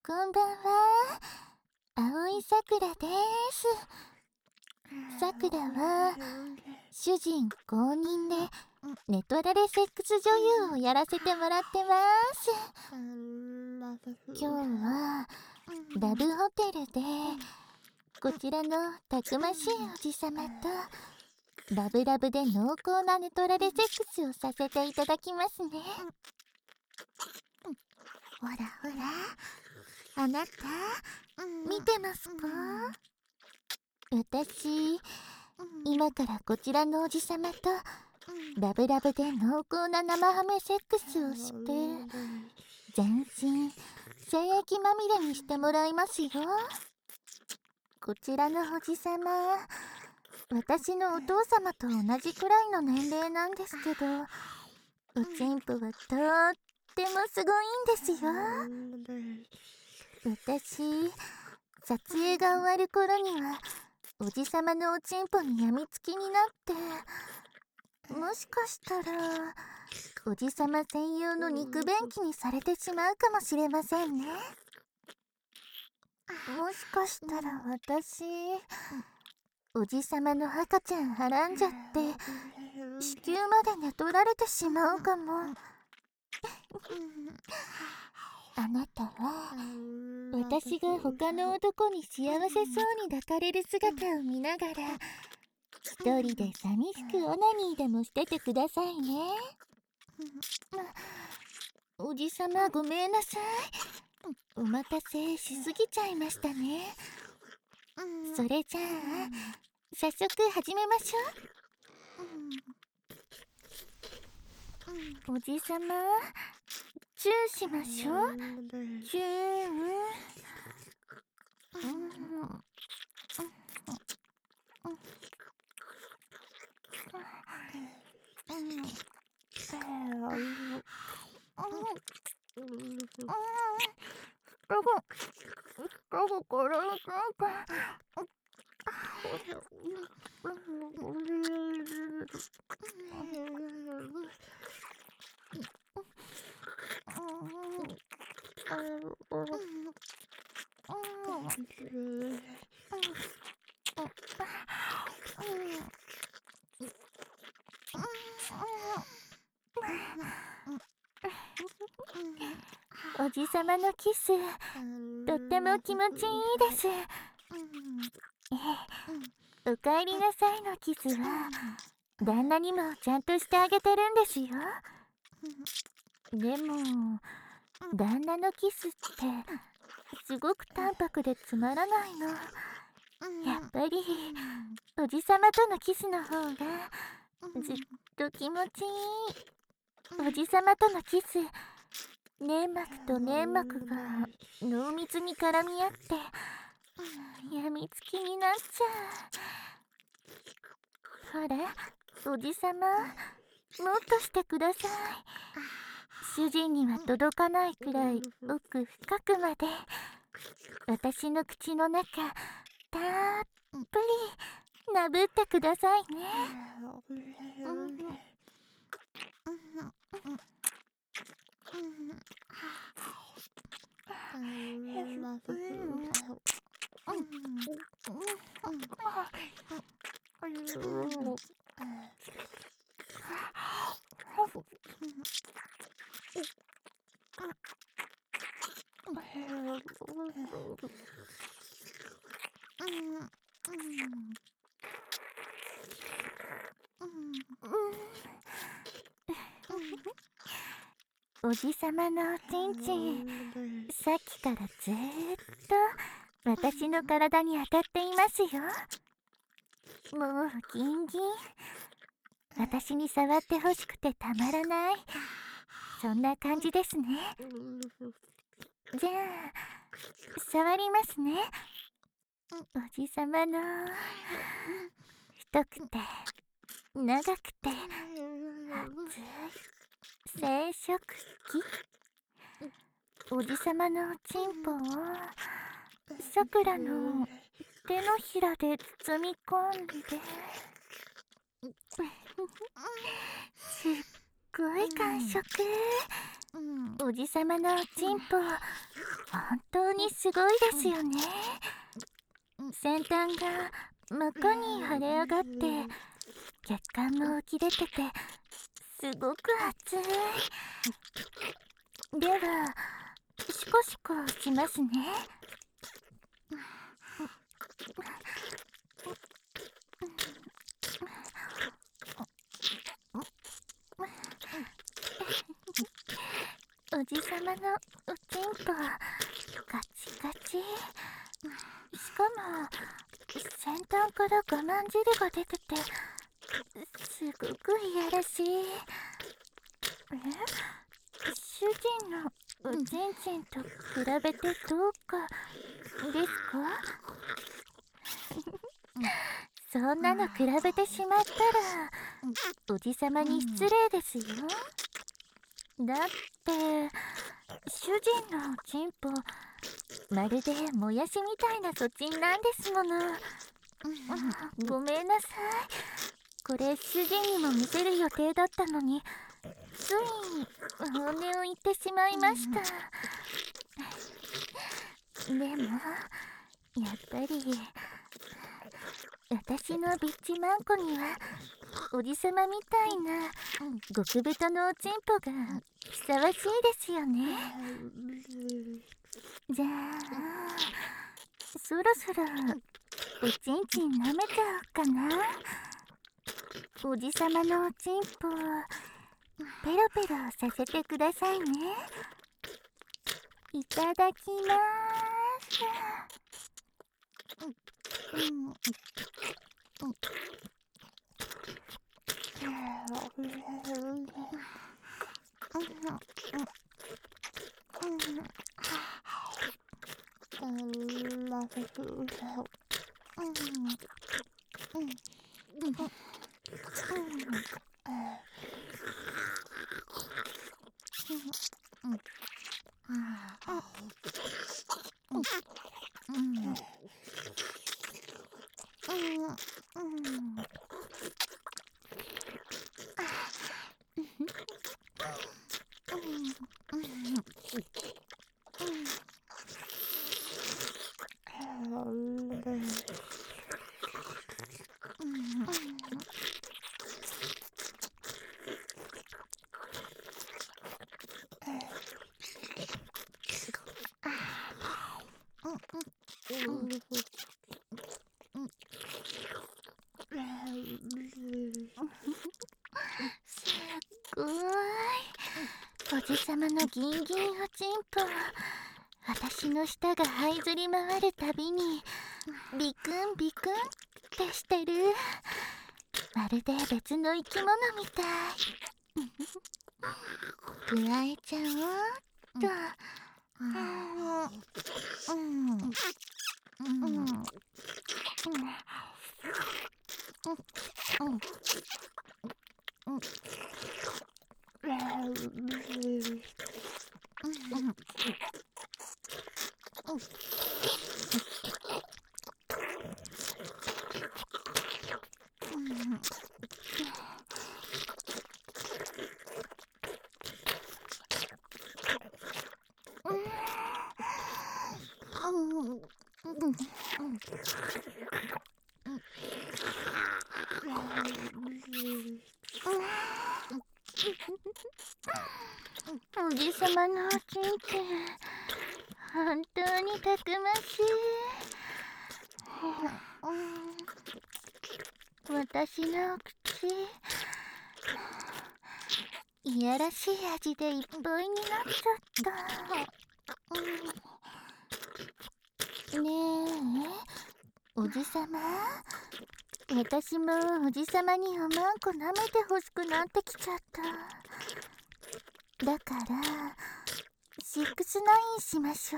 こんばんは。青いさくらです。さくらは主人公認でネトラレセックス女優をやらせてもらってます。今日はラブホテルでこちらのたくましいおじさまとラブラブで濃厚なネトラレセックスをさせていただきますね。ほらほら、あなた見てますか？私、今からこちらのおじさまとラブラブで濃厚な生ハメセックスをして全身精液まみれにしてもらいますよ。こちらのおじさま、私のお父様と同じくらいの年齢なんですけど、おちんぽはとってもすごいんですよ。私、撮影が終わる頃にはおじさまのおちんぽにやみつきになって、もしかしたらおじさま専用の肉便器にされてしまうかもしれませんね。もしかしたら私、おじさまの赤ちゃんはらんじゃって子宮まで寝取られてしまうかも。あなたは私が他の男に幸せそうに抱かれる姿を見ながら一人で寂しくオナニーでもしててくださいね。おじさまごめんなさい。お待たせしすぎちゃいましたね。それじゃあ早速始めましょう。おじさまチューしましょう。チュー。おじさまのキスとっても気持ちいいです。おかえりなさいのキスは旦那にもちゃんとしてあげてるんですよ。でも旦那のキスってすごく淡白でつまらないの。やっぱりおじさまとのキスの方がずっと気持ちいい。おじさまとのキス、粘膜と粘膜が濃密に絡み合ってやみつきになっちゃう。ほらおじさま、もっとしてください。主人には届かないくらい奥深くまで私の口の中たっぷりなぶってくださいね。おじさまのおちんちん、さっきからずーっと私の体に当たっていますよ。もうギンギン。私に触ってほしくてたまらない、そんな感じですね。じゃあ触りますね。おじさまの太くて長くて熱い生殖器、おじさまのおちんぽをさくらの手のひらで包み込んで、すっごい感触。 おじさまのおちんぽ、本当にすごいですよね。先端が真っ赤に腫れ上がって血管も浮き出ててすごく熱い。ではシコシコしますね。おじさまのおちんぽカチカチ。しかも先端から我慢汁が出ててすごくいやらしい。主人のおちんちんと比べてどうかですか？そんなの比べてしまったらおじさまに失礼ですよ。だって主人のおちんぽまるでもやしみたいなそちんなんですもの。ごめんなさい。これ主人にも見せる予定だったのについ本音を言ってしまいました。でもやっぱり私のビッチマンコにはおじさまみたいな極太のおちんぽがふさわしいですよね。じゃあそろそろおちんちん舐めちゃおうかな。おじさまのおちんぽペロペロさせてくださいね。いただきまーす。すっごい。おじさまのギンギンおちんぽ、私の舌が這いずり回るたびにビクンビクンってしてる。まるで別の生き物みたい。くわえちゃおうっと。おじさまのおちんちん本当にたくましい。私の口いやらしい味でいっぱいになっちゃった。ねえおじさま、私もおじさまにおまんこ舐めてほしくなってきちゃった。だから6-9しましょう。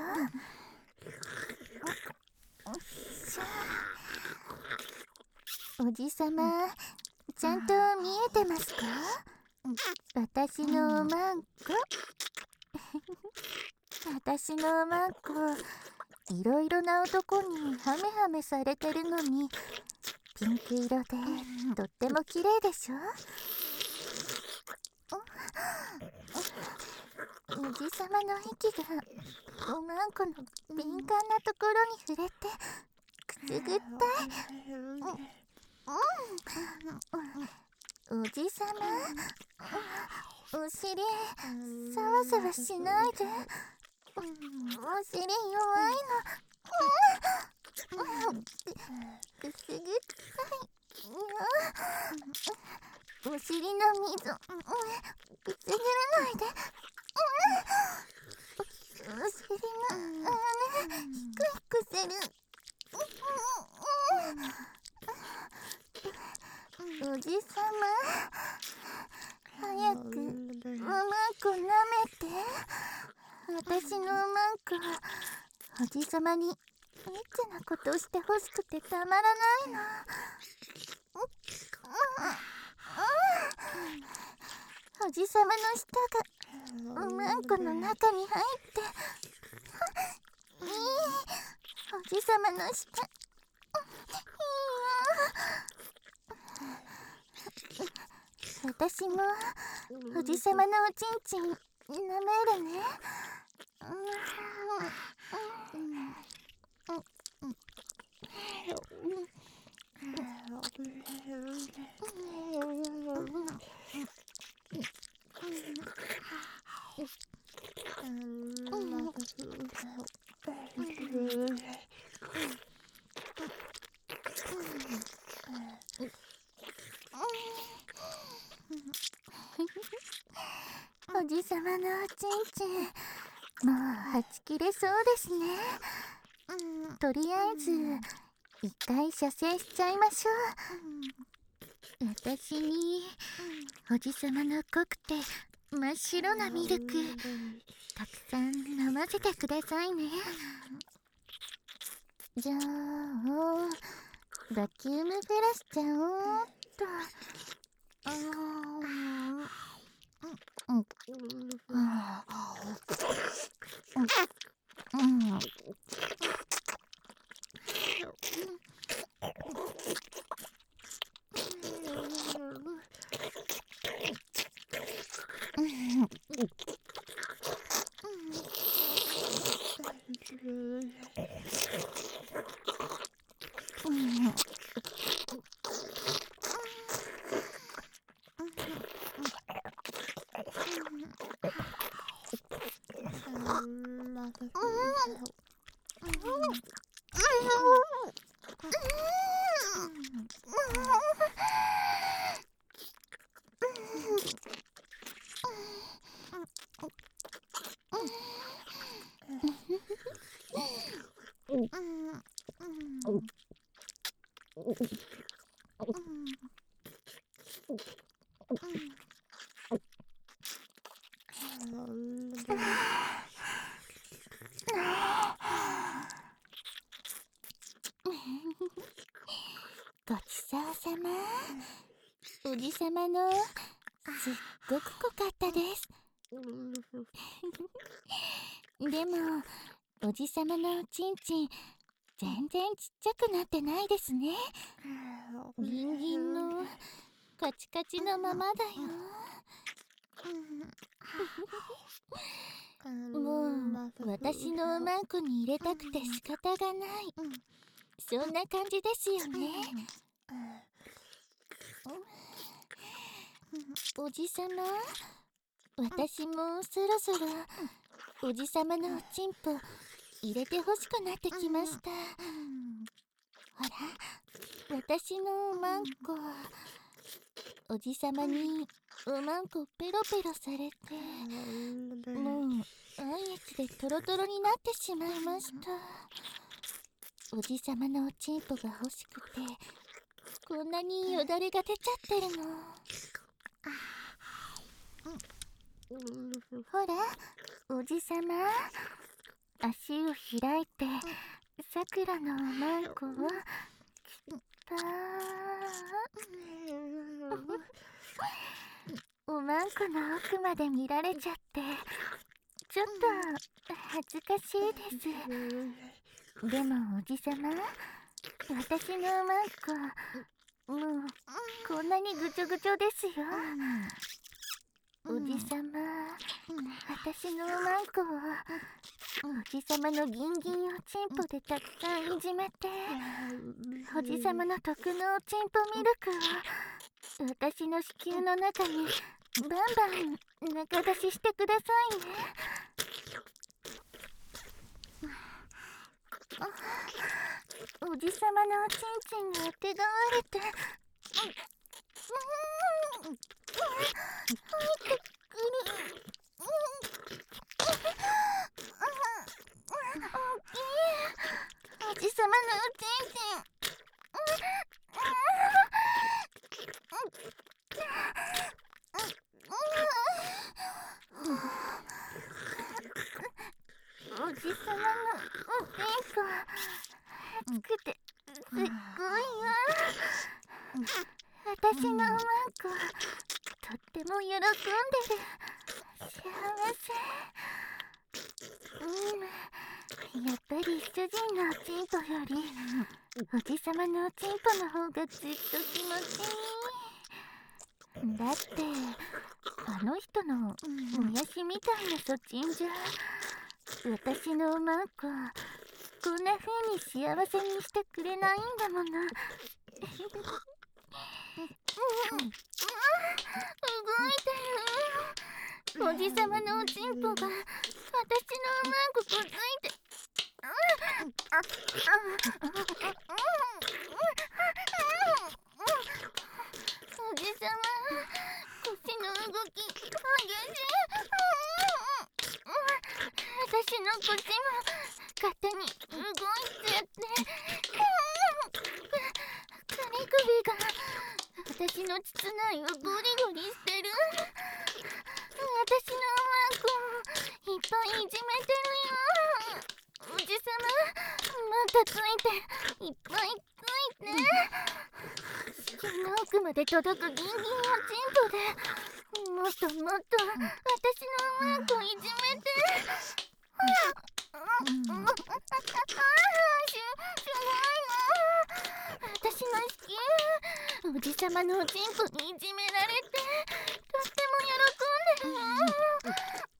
おじさま、ちゃんと見えてますか？私のおまんこ私のおまんこいろいろな男にハメハメされてるのにピンク色でとっても綺麗でしょ？ おじさまの息がおまんこの敏感なところに触れてくすぐったい。おじさま、お尻さわさわしないで。お尻弱いの。くすぐったい。お尻の溝くすぐらないで。お尻の穴ひくひくする。おじさま、早くおまんこ舐めて。私のおまんこはおじさまにエッチなことをしてほしくてたまらないの。おじさまの舌がおまんこの中に入っていい。おじさまの舌いいよ。私もおじさまのおちんちん舐めるね。おじさまのおちんちん、もうはち切れそうですね。とりあえず一回射精しちゃいましょう。私におじさまの濃くて真っ白なミルクたくさん飲ませてくださいね。じゃあバキュームフェラしちゃおうっと。ごちそうさま。おじさまのすっごく濃かったです。でもおじさまのおちんちん全然ちっちゃくなってないですね。ギンギンのカチカチのままだよ。もう私のおまんこに入れたくて仕方がない、そんな感じですよね。おじさま、私もそろそろおじさまのおちんぽ入れてほしくなってきました。ほら、私のおまんこ、おじさまにおまんこペロペロされて、もう愛液でトロトロになってしまいました。おじさまのおちんぽが欲しくてこんなによだれが出ちゃってるの。ほらおじさま、足を開いてさくらのおまんこをきっとおまんこの奥まで見られちゃってちょっと恥ずかしいです。でもおじさま、私のおまんこもうこんなにぐちょぐちょですよ。おじさま、 私のおまんこをおじさまのギンギンをチンポでたくさんいじめて、おじさまの特納チンポミルクを私の子宮の中にバンバン中出ししてくださいね。おじさまのおちんちんがあてがわれて、入ってくる。おじさまのおちんちん。おじさまのおちんこ熱くてすっごいよ。私のおまんこ、とっても喜んでる。幸せ。やっぱり主人のおちんぽよりおじさまのおちんぽの方がずっと気持ちいい。だってあの人のもやしみたいなそちんじゃ私のおまんここんな風に幸せにしてくれないんだもの。動いてる。おじさまのおちんぽが私のおまんこくっついて、おじさま腰の動き激しい。私の腰も勝手に動いちゃって、首が私の膣内をゴリゴリしてる。私のおまんこいっぱいいじめてるよ。おじさままたついて、いっぱいついて、子宮の奥まで届くギンギンおちんぽでもっともっと私のおまんこいじめて。すごいの。私の子宮おじさまのおちんぽにいじめられてとっても喜んでるよ。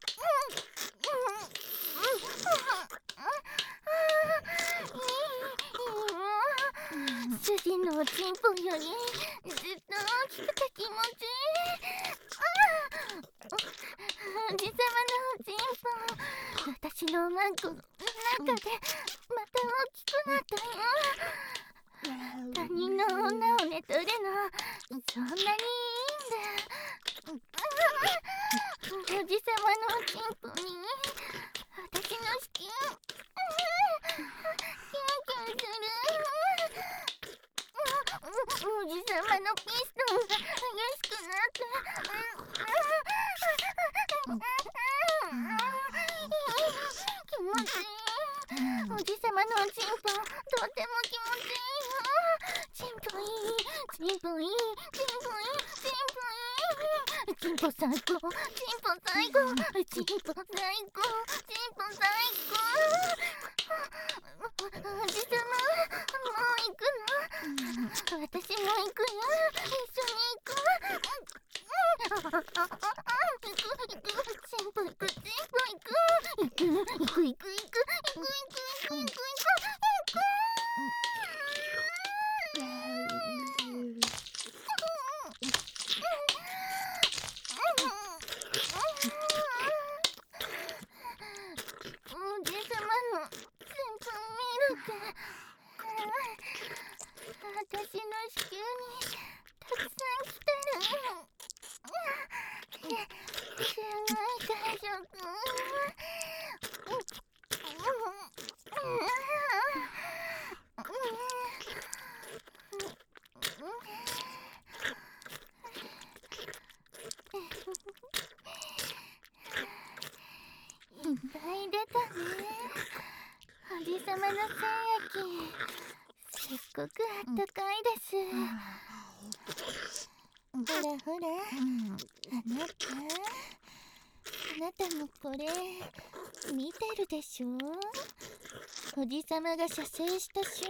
主人のおちんぽよりずっと大きくて気持ちいい。おじさまのおちんぽ、私のおまんこの中でまた大きくなったよ。他人の女を寝取るのそんなにいいんだ。おじさまのおちんぽに私の子宮キュンキュンする。おじさまのピストンが激しくなって、気持ちいい。おじさまのおちんぽとっても気持ちいいよ。チンポいい、チンポいい、チンポいい、チンポいい。チンポ最高、チンポ最高、チンポ最高、チンポ最高。おじさまもう行くの？私も行くよ。一緒に行く。チンポ行く、チンポ行く。行く、行く、行く、行く、行く、行く、行く、行く、行く。おじさまのチンポミルク、私の子宮にたくさん来てる。すごい感触。いっぱい出たね。おじさまの精液すっごくあったかいです。ほらほら、あなたもこれ見てるでしょ。おじさまが射精した瞬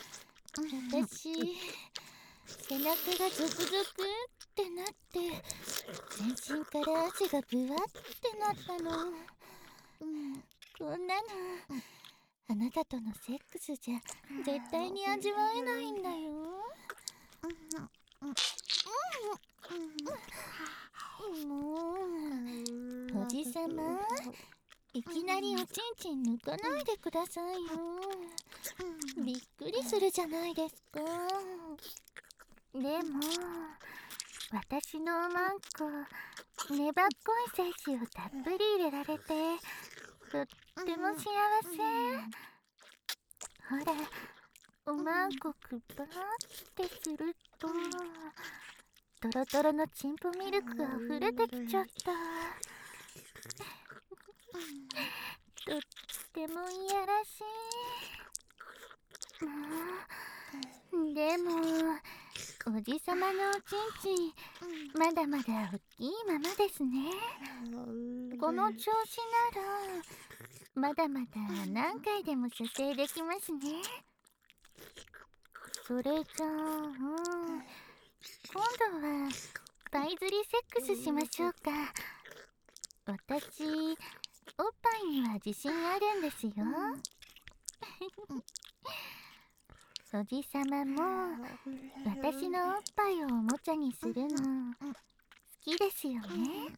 間、私背中がゾクゾクってなって全身から汗がブワってなったの。こんなのあなたとのセックスじゃ絶対に味わえないんだよ。もうおじさま、いきなりおちんちん抜かないでくださいよ。びっくりするじゃないですか。でも私のおまんこ、粘っこい精子をたっぷり入れられてとっても幸せ。ほら、おまんこくばーってするとトロトロのチンポミルクが溢れてきちゃった。とってもいやらしい。でもおじさまのおちんちんまだまだ大きいままですね。この調子ならまだまだ何回でも射精できますね。それじゃあ、今度はパイ釣りセックスしましょうか。私おっぱいには自信あるんですよ。おじさまも私のおっぱいをおもちゃにするの好きですよね。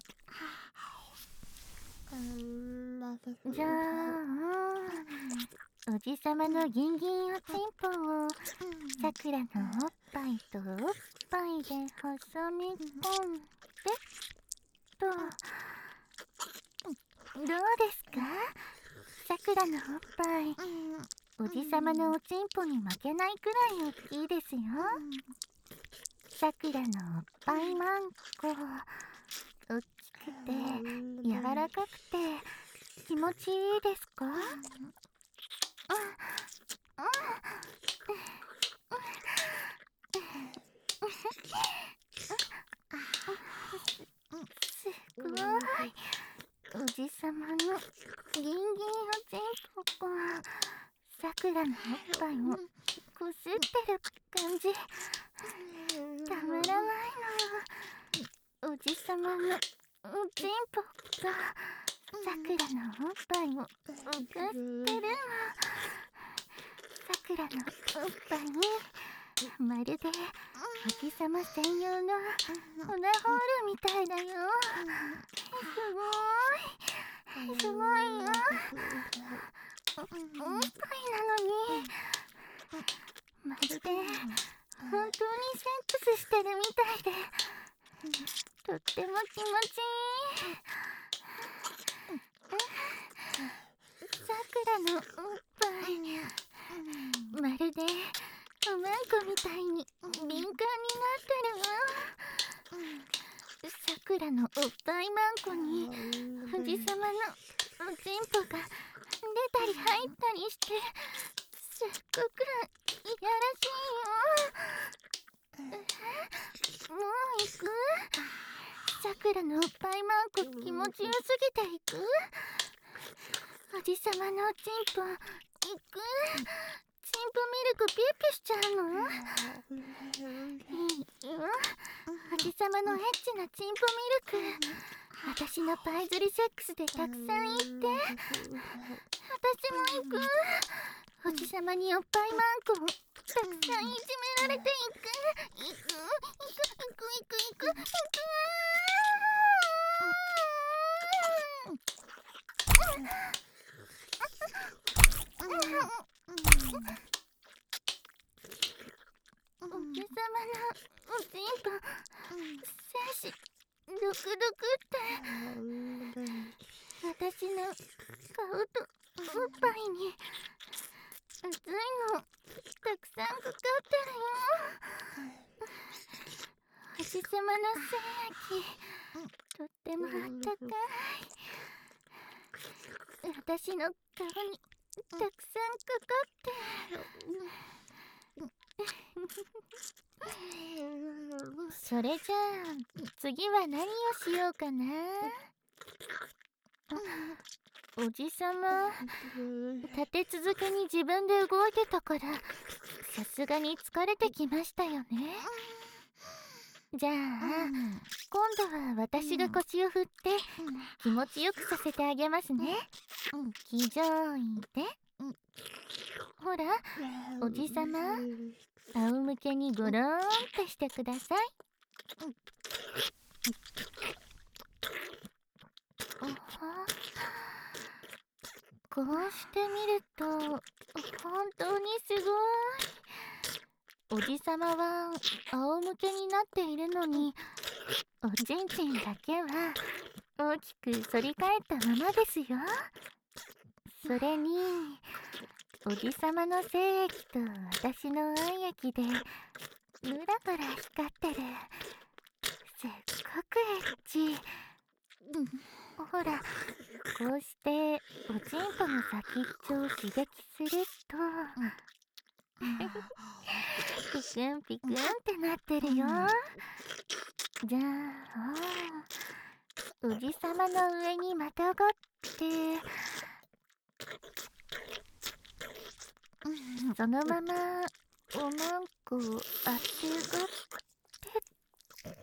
じゃあおじさまのギンギンおちんぽをさくらのおっぱいとおっぱいで挟み込んでと、どうですか？さくらのおっぱい、おじさまのおちんぽに負けないくらい大きいですよ。さくらのおっぱいまんこ、大きくて柔らかくて気持ちいいですか？すごい。おじさまのギンギンおちんぽがさくらのおっぱいをこすってる感じ、たまらないの。おじさまのおちんぽがさくらのおっぱいをこすってるの。さくらのおっぱいにまるでおじさま専用のオナホールみたいだよ。すごいよ。おっぱいなのにまるで本当にセックスしてるみたいでとっても気持ちいい。さくらのおっぱい、まるでおまんこみたいに敏感になってるわ。さくらのおっぱいまんこにおじさまのおちんぽが出たり入ったりしてすっごくいやらしいよ。もう行く？さくらのおっぱいまんこ気持ちよすぎて行く？おじさまのおちんぽ行く？チンポミルクピューピュしちゃうの？いいよ。おじさまのエッチなチンポミルク私のパイ釣りセックスでたくさん言って。私も行く。おじさまにおっぱいまんこをたくさんいじめられていく。行く行く行く行く行く。おじさまのおちんぽ精子ドクドクって私の顔とおっぱいに熱いのたくさんかかってるよ。おじさまの精液とってもあったかい。私の顔にたくさんかかってそれじゃあ次は何をしようかな。おじさま立て続けに自分で動いてたからさすがに疲れてきましたよね。 じゃあ、今度は私が腰を振って気持ちよくさせてあげますね。騎乗位で。ほら、おじさま、仰向けにゴローンとしてください。こうしてみると本当にすごい。おじさまは仰向けになっているのに、おちんちんだけは大きく反り返ったままですよ。それにおじさまの精液と私の愛液でムラムラ光ってる。すっごくエッチ。ほら、こうしておちんぽの先っちょを刺激するとピクンピクンってなってるよ。じゃあおじさまの上にまたがってそのままおまんこをあてがって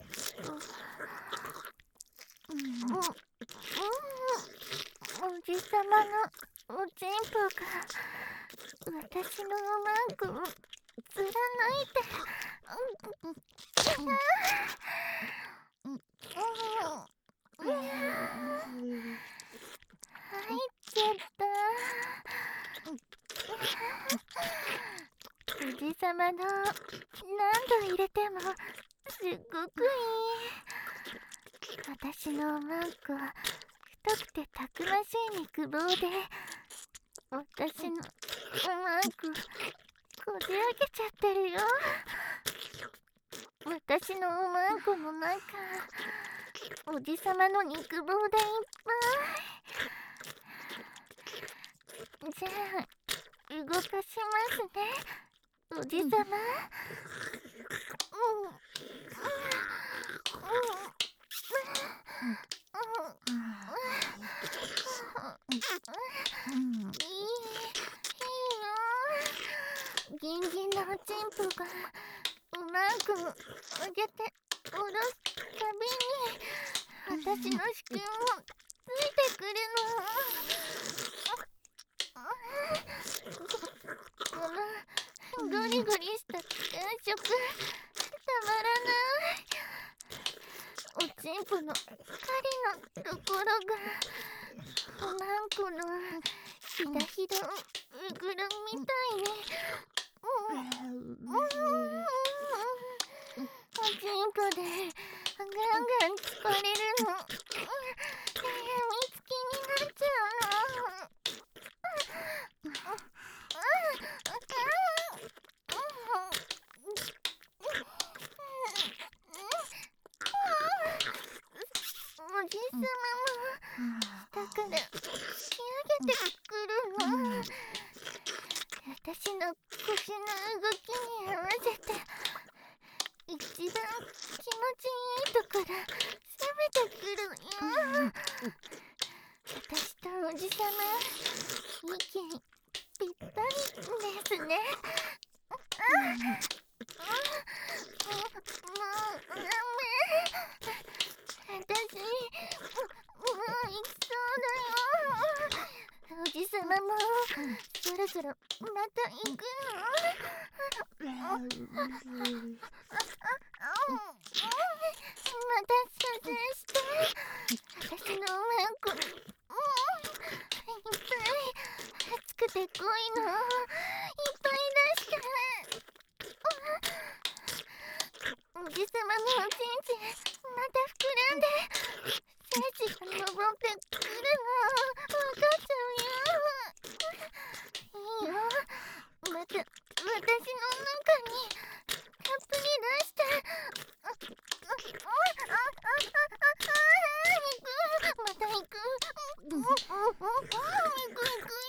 おじさまのおちんぽが私のおまんこを貫いて入っちゃった。おじさまの何度入れてもすっごくいい。私のおまんこ太くてたくましい肉棒で私のおまんここじ開けちゃってるよ。私のおまんこの中おじさまの肉棒でいっぱい。じゃあ動かしますね、おじさま。ギンギンのおちんぽがおまんこを上げて下ろすたびに私の子宮もついてくるの。このゴリゴリした感触たまらない。おちんぽの針のところがおまんこのひだひだうぐるみたいにおちんぽでガンガン疲れるの。やみつきになっちゃうの。おじさまも下から引き上げてくるの。私の腰の動きに合わせて一番気持ちいいところ攻めてくるよ。私とおじさま息ぴったりですね。もうダメ。私もう行きそうだよ。おじさまもそろそろまた行くの？また射精して、私のおまんこいっぱい熱くて濃いのいっぱい出して。おじさまのおちんちんまた膨らんで精子が登ってくるの分かっちゃうよ。いいよ、また私の中にたっぷり出して。また行く。行く行く。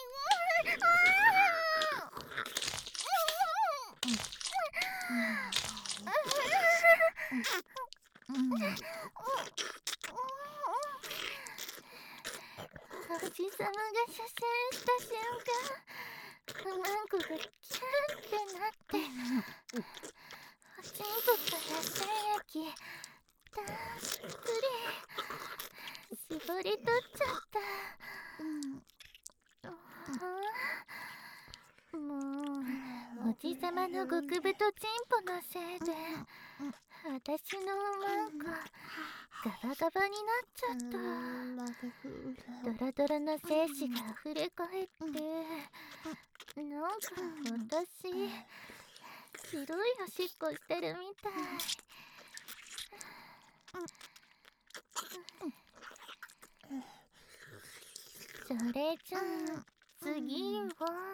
おじさまが射精した瞬間、おまんこがキュンってなって、おちんぽから精液ばり取っちゃった。もうおじさまの極太チンポのせいで私のうんこガバガバになっちゃった。ドラドラの精子が溢れ返ってなんか私白いおしっこしてるみたい。それじゃあ次は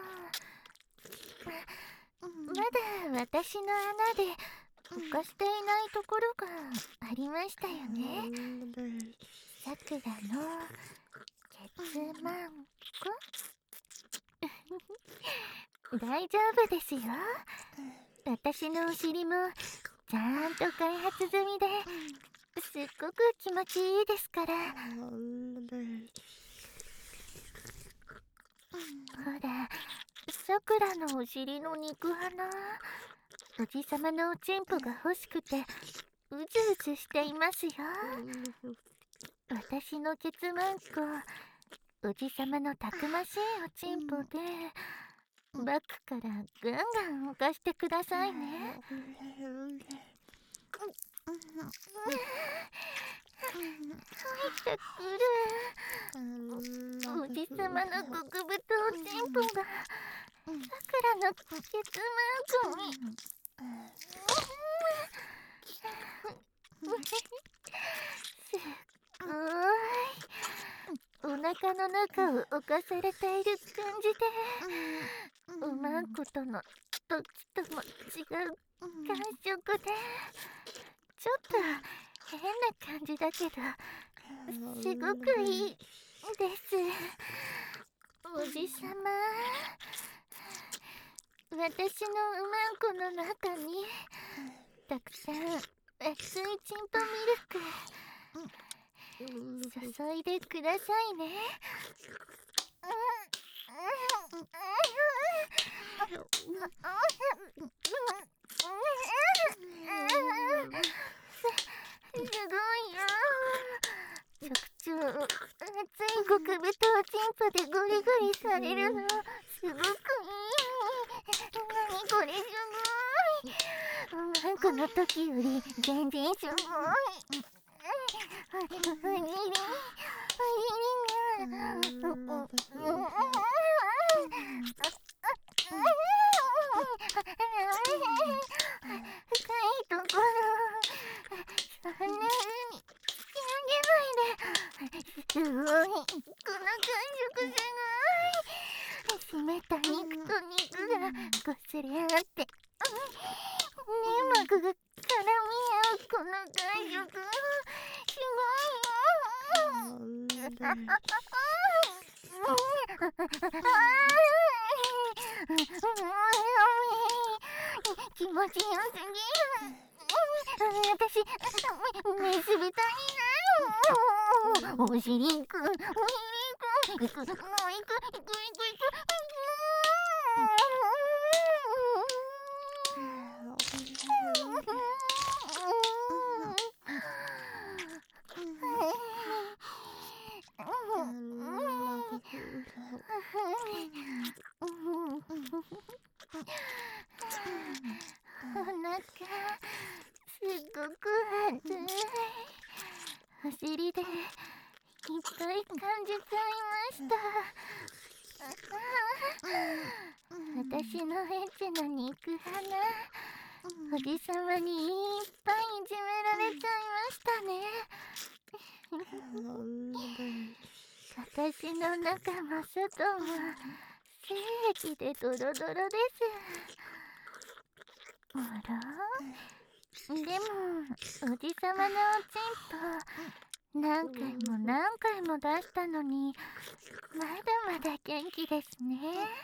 まだ私の穴で浮かしていないところがありましたよね。さくらのケツマンコ大丈夫ですよ。私のお尻もちゃんと開発済みですっごく気持ちいいですから。ほら、さくらのお尻の肉花、おじさまのおちんぽが欲しくてうずうずしていますよ。私のケツマンコ、おじさまのたくましいおちんぽでバックからガンガン動かしてくださいね。入ってくる。おじさまの極太おちんぽがさくらのケツマンコにすっごいお腹の中を浮かされている感じで、おまんことのどっちとも違う感触で、ちょっと変な感じだけどすごくいいです。おじさま、私のうまんこの中にたくさん熱いチンポミルク注いでくださいね。すごいよ。直腸熱い極太おちんぽでゴリゴリされるのすごくいい。なにこれすごい。おまんこの時より全然すごい。深いところそんな風にすごい、この感触すごい。締めた肉と肉がこすり合って粘膜が絡み合うこの感触すごいよ。気持ちよすぎる。私、寝すべたいな。お尻行く、お尻行く、行く、もう行く、行く、行く、行く。お腹すごく熱い。お尻でいっぱい感じちゃいました。私のエッチな肉花、おじさまにいっぱいいじめられちゃいましたね。私の中も外も精液でドロドロです。あら？でもおじさまのおちんぽ何回も何回も出したのにまだまだ元気ですね。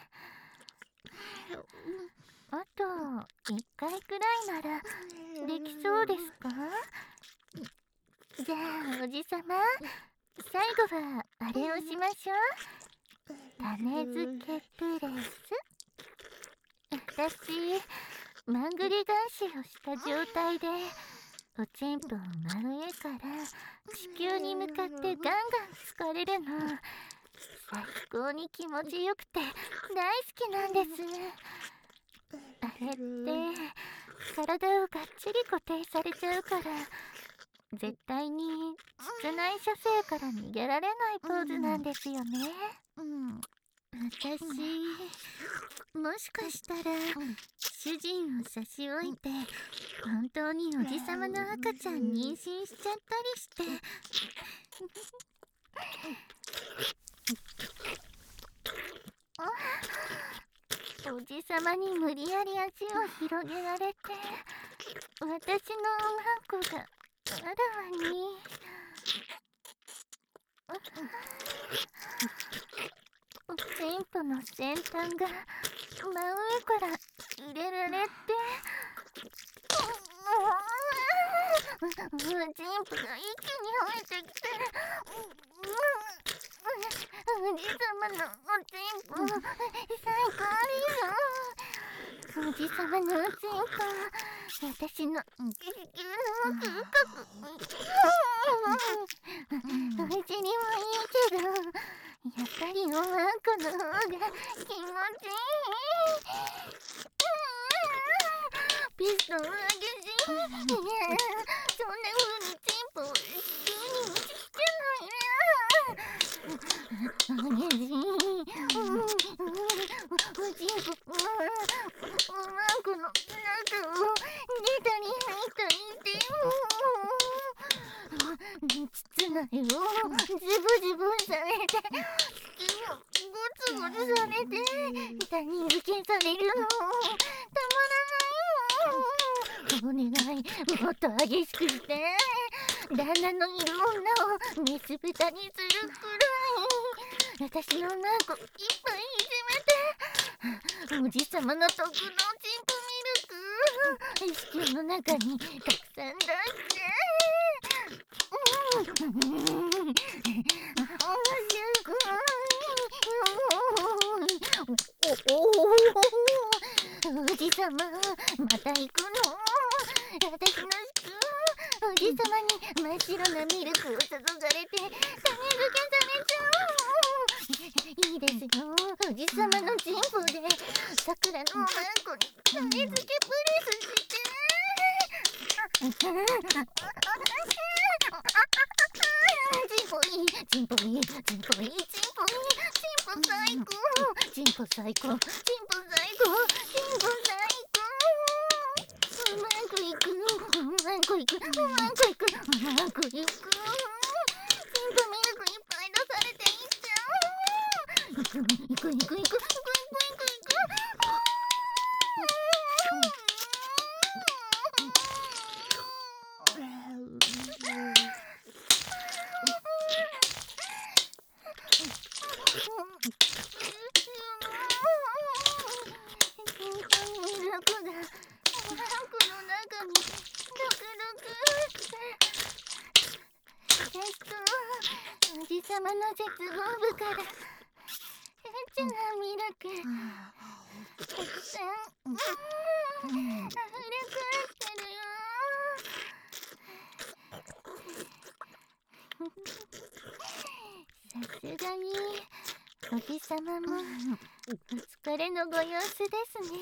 あと1回くらいならできそうですか？じゃあおじさま、最後はあれをしましょう。種付けプレス。私マングリ返しをした状態でおちチンポを真上から地球に向かってガンガン疲れるの最高に気持ちよくて大好きなんです。あれって体をがっちり固定されちゃうから絶対に室内射精から逃げられないポーズなんですよね。私、もしかしたら主人を差し置いて本当におじさまの赤ちゃん妊娠しちゃったりしておじさまに無理やり足を広げられて私のおまんこがあらわにチンポの先端が真上から入れられてチンポが一気に生えてきておじさまのおちんぽ最高です。おじさまのおちんぽ私の地球の奥深くお尻もいいけどやっぱりおまんこの方が気持ちいい。ピストンあげしそんな風にチンポを急に打ちつけないな。あげしおちんぽおまんこの中を出たり入ったりして室内をズブズブされてゴツゴツされて他人付けされるのたまらないよ。お願いもっと激しくして旦那のいる女をメス豚にするくらい私のマンコいっぱいいじめておじさまの特のチンポミルク子宮の中にたくさん出しておじさままた行くの。私のおじさまに真っ白なミルクを注がれて種付けされちゃう。いいですよおじさまのチンポで桜のおまんこに種付けプレスしてチンポいいチンポいいチンポいいチンポいいチンポ最高チンポ最高チンポ最高チンポ最高うまくいくうまくいくうまくいくうまくいくチンポミルクいっぱい出されていっちゃう。いくいくいくいくいくいくいくいくおじさまの絶望部からエッチなミルクたくさん溢れ返ってるよ。さすがにおじさまもお疲れのご様子ですね。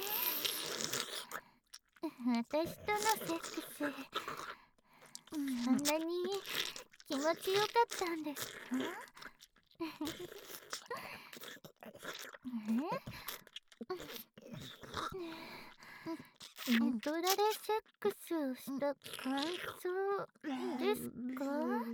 私とのセックスそんなに気持ちよかったんですか？ネトラレセックスをした感想ですか？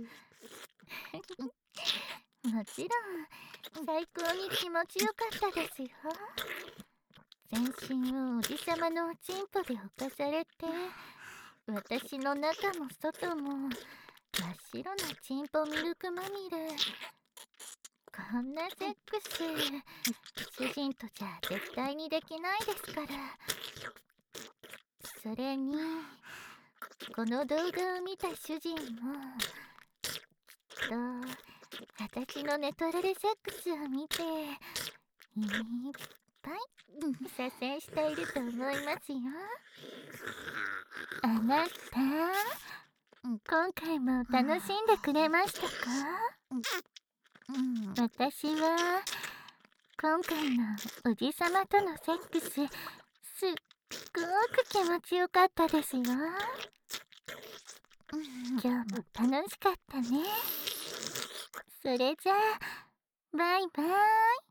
もちろん最高に気持ちよかったですよ。全身をおじさまのおちんぽで侵されて私の中も外も真っ白なチンポミルクまみれ。こんなセックス主人とじゃ絶対にできないですから。それにこの動画を見た主人もきっと私のネトラレセックスを見ていっぱい左遷していると思いますよ。あなた今回も楽しんでくれましたか？私は今回のおじさまとのセックス、すっごく気持ちよかったですよ。今日も楽しかったね。それじゃあ、バイバーイ。